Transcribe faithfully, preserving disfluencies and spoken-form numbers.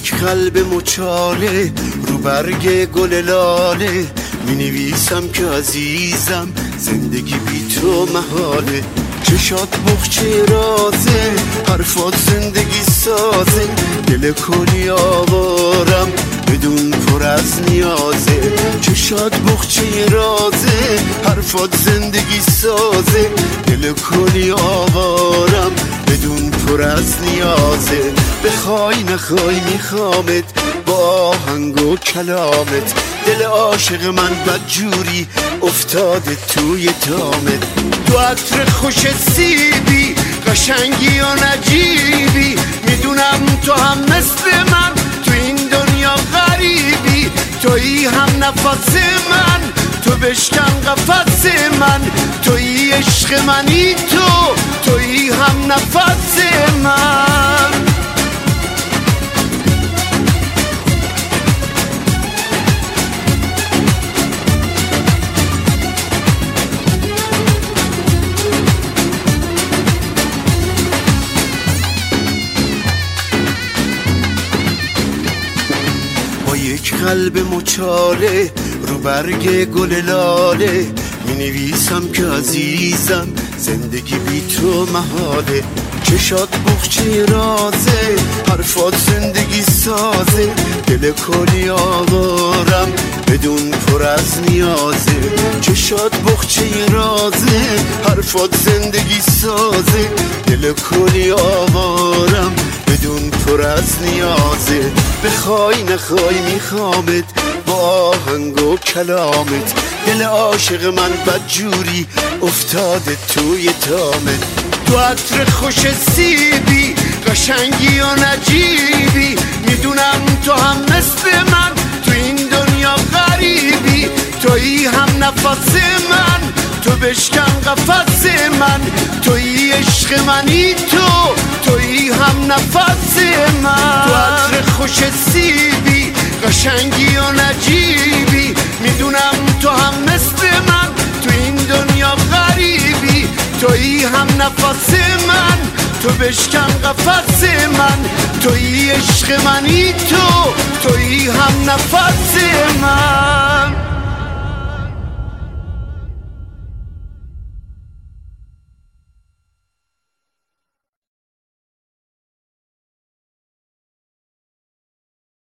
یک قلب مچاله رو برگ گل لاله می نویسم که عزیزم زندگی بی تو محاله. چشات بخچه رازه، حرفات زندگی سازه، دل کلی آوارم بدون پر از نیازه. چشات بخچه رازه، حرفات زندگی سازه، دل کلی آوارم بدون پر از نیازه. بخوای نخوای میخوامت با آهنگ و کلامت، دل عاشق من بدجوری افتاده توی دامت. تو عطر خوش سیبی، قشنگی و نجیبی، میدونم تو هم مثل من تو این دنیا غریبی. تویی هم نفس من، تو بشکن قفس من، تویی عشق منی، تو تویی هم نفس من. یک قلب مچاله رو برگ گل لاله می نویسم که عزیزم زندگی بی تو محاله. چشات بخچه رازه، حرفات زندگی سازه، دل کلی آوارم بدون پر از نیازه. چشات بخچه رازه، حرفات زندگی سازه، دل کلی آوارم بدون پر از نیازه. بخوای نخوای میخوامت با آهنگ و کلامت، دل عاشق من بدجوری افتاده توی دامت. تو عطر خوش سیبی، قشنگی و نجیبی، میدونم تو هم مثل من تو این دنیا غریبی. تویی هم نفس من، تو بشکن قفس من، تویی عشق منی، تو تویی هم نفس من. تو عطر خوش سیبی، قشنگی و نجیبی، میدونم تو هم مثل من تو این دنیا غریبی. تویی هم نفس من، تو بشکن قفس من، تویی عشق منی، تو تویی هم نفس